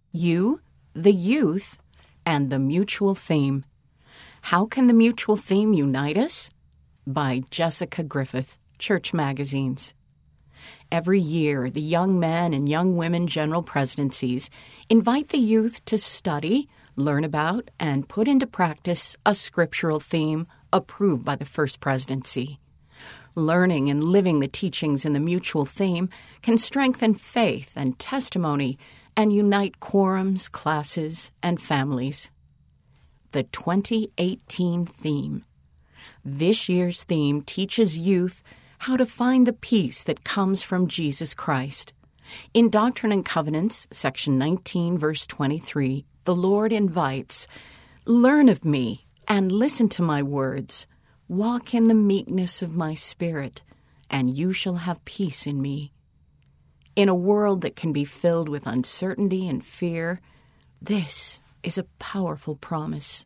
You, the Youth, and the Mutual Theme. How can the mutual theme unite us? By Jessica Griffith, Church Magazines. Every year, the Young Men and Young Women General Presidencies invite the youth to study, learn about, and put into practice a scriptural theme approved by the First Presidency. Learning and living the teachings in the mutual theme can strengthen faith and testimony and unite quorums, classes, and families. The 2018 theme. This year's theme teaches youth how to find the peace that comes from Jesus Christ. In Doctrine and Covenants, section 19, verse 23, the Lord invites, "Learn of me and listen to my words. Walk in the meekness of my spirit, and you shall have peace in me." In a world that can be filled with uncertainty and fear, this is a powerful promise.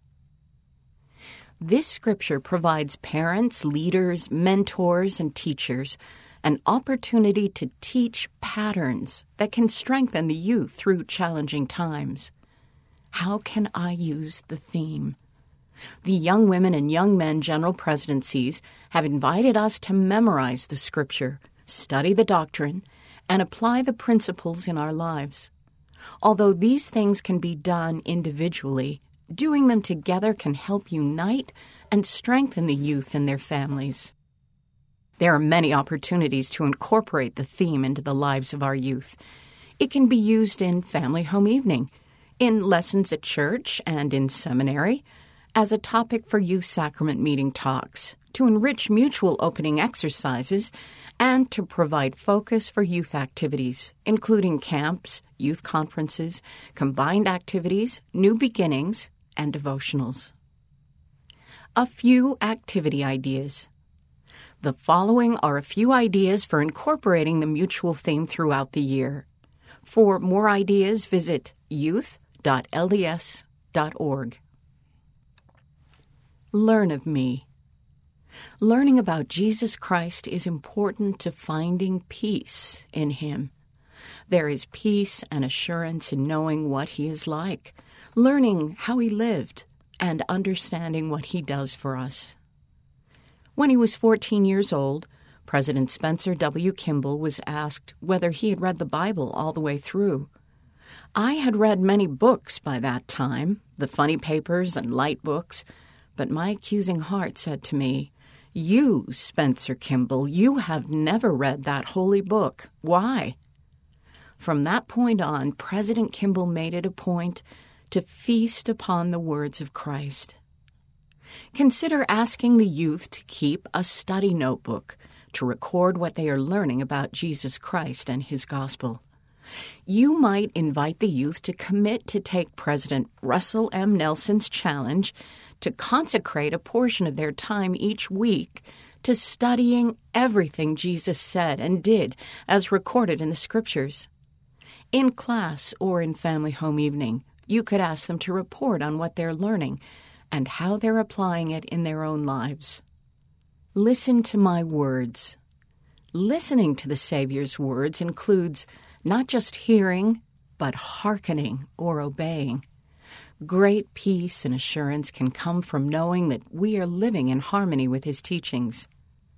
This scripture provides parents, leaders, mentors, and teachers an opportunity to teach patterns that can strengthen the youth through challenging times. How can I use the theme? The Young Women and Young Men General Presidencies have invited us to memorize the scripture, study the doctrine, and apply the principles in our lives. Although these things can be done individually, doing them together can help unite and strengthen the youth and their families. There are many opportunities to incorporate the theme into the lives of our youth. It can be used in family home evening, in lessons at church and in seminary, as a topic for youth sacrament meeting talks, to enrich mutual opening exercises, and to provide focus for youth activities, including camps, youth conferences, combined activities, new beginnings, and devotionals. A few activity ideas. The following are a few ideas for incorporating the mutual theme throughout the year. For more ideas, visit youth.lds.org. Learn of me. Learning about Jesus Christ is important to finding peace in Him. There is peace and assurance in knowing what He is like, learning how He lived, and understanding what He does for us. When he was 14 years old, President Spencer W. Kimball was asked whether he had read the Bible all the way through. I had read many books by that time, the funny papers and light books, but my accusing heart said to me, "You, Spencer Kimball, you have never read that holy book. Why?" From that point on, President Kimball made it a point to feast upon the words of Christ. Consider asking the youth to keep a study notebook to record what they are learning about Jesus Christ and His gospel. You might invite the youth to commit to take President Russell M. Nelson's challenge to consecrate a portion of their time each week to studying everything Jesus said and did as recorded in the Scriptures. In class or in family home evening, you could ask them to report on what they're learning and how they're applying it in their own lives. Listen to my words. Listening to the Savior's words includes not just hearing, but hearkening or obeying. Great peace and assurance can come from knowing that we are living in harmony with His teachings.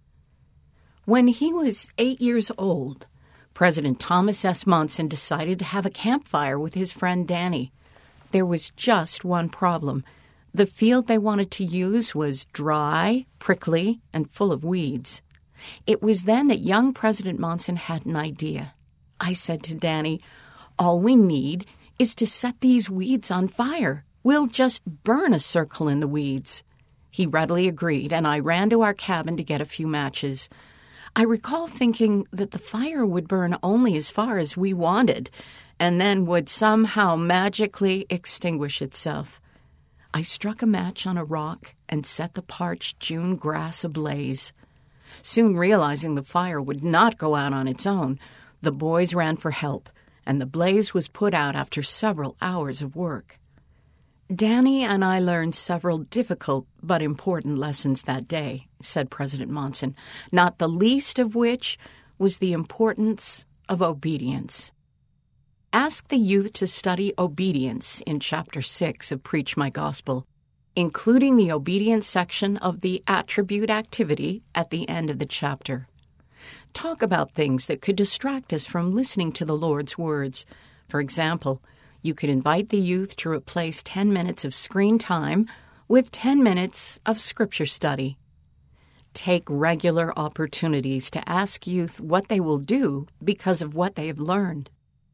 When he was 8 years old, President Thomas S. Monson decided to have a campfire with his friend Danny. There was just one problem. The field they wanted to use was dry, prickly, and full of weeds. It was then that young President Monson had an idea. I said to Danny, "All we need is to set these weeds on fire. We'll just burn a circle in the weeds." He readily agreed, and I ran to our cabin to get a few matches. I recall thinking that the fire would burn only as far as we wanted, and then would somehow magically extinguish itself. I struck a match on a rock and set the parched June grass ablaze. Soon realizing the fire would not go out on its own, the boys ran for help, and the blaze was put out after several hours of work. Danny and I learned several difficult but important lessons that day, said President Monson, not the least of which was the importance of obedience. Ask the youth to study obedience in Chapter 6 of Preach My Gospel, including the obedience section of the attribute activity at the end of the chapter. Talk about things that could distract us from listening to the Lord's words. For example, you could invite the youth to replace 10 minutes of screen time with 10 minutes of Scripture study. Take regular opportunities to ask youth what they will do because of what they have learned.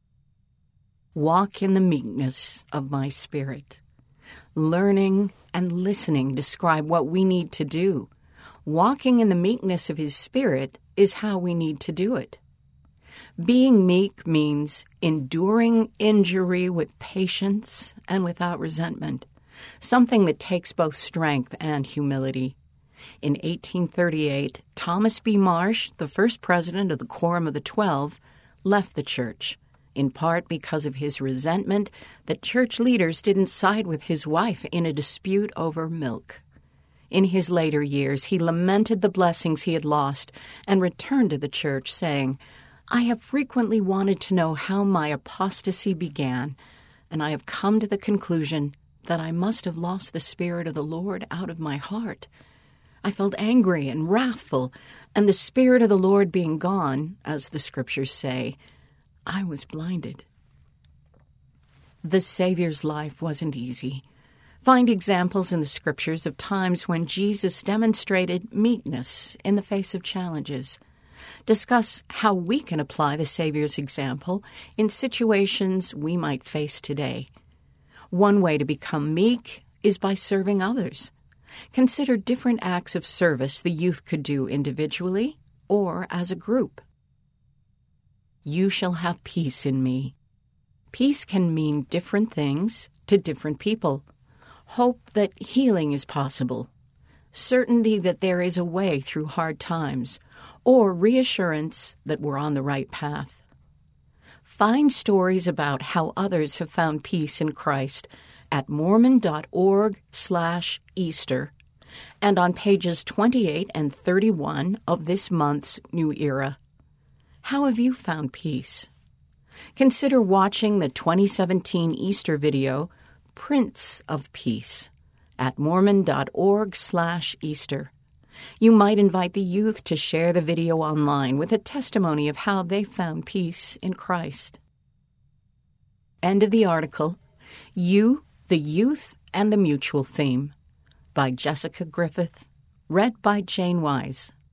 Walk in the meekness of my Spirit. Learning and listening describe what we need to do. Walking in the meekness of His Spirit is how we need to do it. Being meek means enduring injury with patience and without resentment, something that takes both strength and humility. In 1838, Thomas B. Marsh, the first president of the Quorum of the 12, left the church, in part because of his resentment that church leaders didn't side with his wife in a dispute over milk. In his later years, he lamented the blessings he had lost and returned to the church, saying, "I have frequently wanted to know how my apostasy began, and I have come to the conclusion that I must have lost the Spirit of the Lord out of my heart. I felt angry and wrathful, and the Spirit of the Lord being gone, as the Scriptures say, I was blinded." The Savior's life wasn't easy. Find examples in the Scriptures of times when Jesus demonstrated meekness in the face of challenges. Discuss how we can apply the Savior's example in situations we might face today. One way to become meek is by serving others. Consider different acts of service the youth could do individually or as a group. You shall have peace in me. Peace can mean different things to different people. Hope that healing is possible, certainty that there is a way through hard times, or reassurance that we're on the right path. Find stories about how others have found peace in Christ at mormon.org/Easter and on pages 28 and 31 of this month's New Era. How have you found peace? Consider watching the 2017 Easter video, Prince of Peace, at mormon.org/Easter. You might invite the youth to share the video online with a testimony of how they found peace in Christ. End of the article. You, the Youth, and the Mutual Theme by Jessica Griffith. Read by Jane Wise.